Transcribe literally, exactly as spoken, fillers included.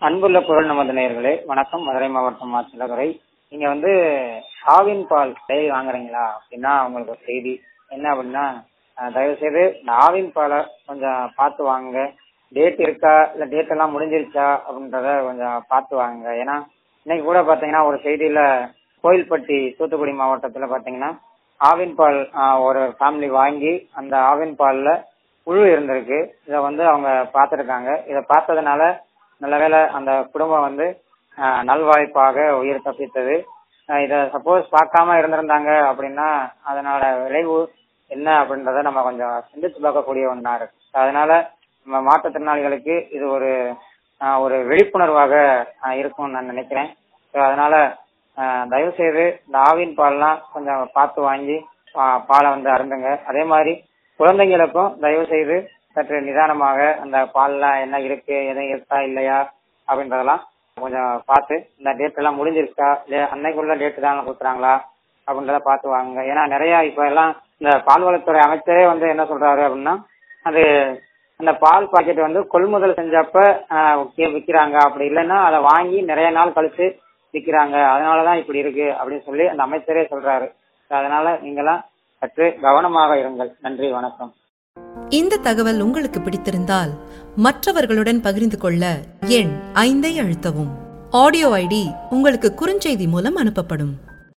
அன்புள்ள குரல் நமது நேயர்களே, வணக்கம். மதுரை மாவட்டம் ஆட்சியரை. நீங்க வந்து ஆவின் பால் டெய்லி வாங்குறீங்களா அப்படின்னா உங்களுக்கு ஒரு செய்தி என்ன அப்படின்னா, தயவு செய்து இந்த ஆவின் பாலை கொஞ்சம் பார்த்து வாங்குங்க. டேட் இருக்கா இல்ல டேட் எல்லாம் முடிஞ்சிருச்சா அப்படின்றத கொஞ்சம் பார்த்து வாங்குங்க. ஏன்னா இன்னைக்கு கூட பாத்தீங்கன்னா ஒரு செய்தியில கோயில்பட்டி தூத்துக்குடி மாவட்டத்துல பாத்தீங்கன்னா ஆவின் பால் ஒரு ஃபேமிலி வாங்கி அந்த ஆவின் பால்ல புழு இருந்திருக்கு. இதை வந்து அவங்க பார்த்துருக்காங்க. இதை பார்த்ததுனால நல்ல வேளை அந்த குடும்பம் வந்து நல்வாய்ப்பாக உயிர் தப்பித்தது. இதை சப்போஸ் பார்க்காம இருந்திருந்தாங்க அப்படின்னா அதனால விளைவு என்ன அப்படின்றத நம்ம கொஞ்சம் சிந்திச்சு பார்க்கக்கூடிய ஒன்றா இருக்கு. அதனால நம்ம மாற்றுத்திறனாளிகளுக்கு இது ஒரு ஒரு விழிப்புணர்வாக இருக்கும்னு நான் நினைக்கிறேன். அதனால தயவு செய்து இந்த ஆவின் பால்லாம் கொஞ்சம் பார்த்து வாங்கி பாலை வந்து அருந்துங்க. அதே மாதிரி குழந்தைங்களுக்கும் தயவு செய்து சற்று நிதானமாக அந்த பால்லாம் என்ன இருக்கு, எதுவும் இருக்கா இல்லையா அப்படின்றதெல்லாம் கொஞ்சம் பார்த்து, இந்த டேட் எல்லாம் முடிஞ்சிருக்கா இல்ல அன்னைக்குள்ள டேட்டு தான் கொடுக்குறாங்களா அப்படின்றத பார்த்து வாங்குங்க. ஏன்னா நிறைய இப்ப எல்லாம் இந்த பால்வளத்துறை அமைச்சரே வந்து என்ன சொல்றாரு அப்படின்னா, அது அந்த பால் பாக்கெட் வந்து கொள்முதல் செஞ்சப்ப விற்கிறாங்க, அப்படி இல்லைன்னா அதை வாங்கி நிறைய நாள் கழிச்சு விற்கிறாங்க, அதனாலதான் இப்படி இருக்கு அப்படின்னு சொல்லி அந்த அமைச்சரே சொல்றாரு. அதனால நீங்களாம் சற்று கவனமாக இருங்கள். நன்றி, வணக்கம். இந்த தகவல் உங்களுக்கு பிடித்திருந்தால் மற்றவர்களுடன் பகிர்ந்து கொள்ள எண் ஐந்தை அழுத்தவும். ஆடியோ ஐடி உங்களுக்கு குறுஞ்செய்தி மூலம் அனுப்பப்படும்.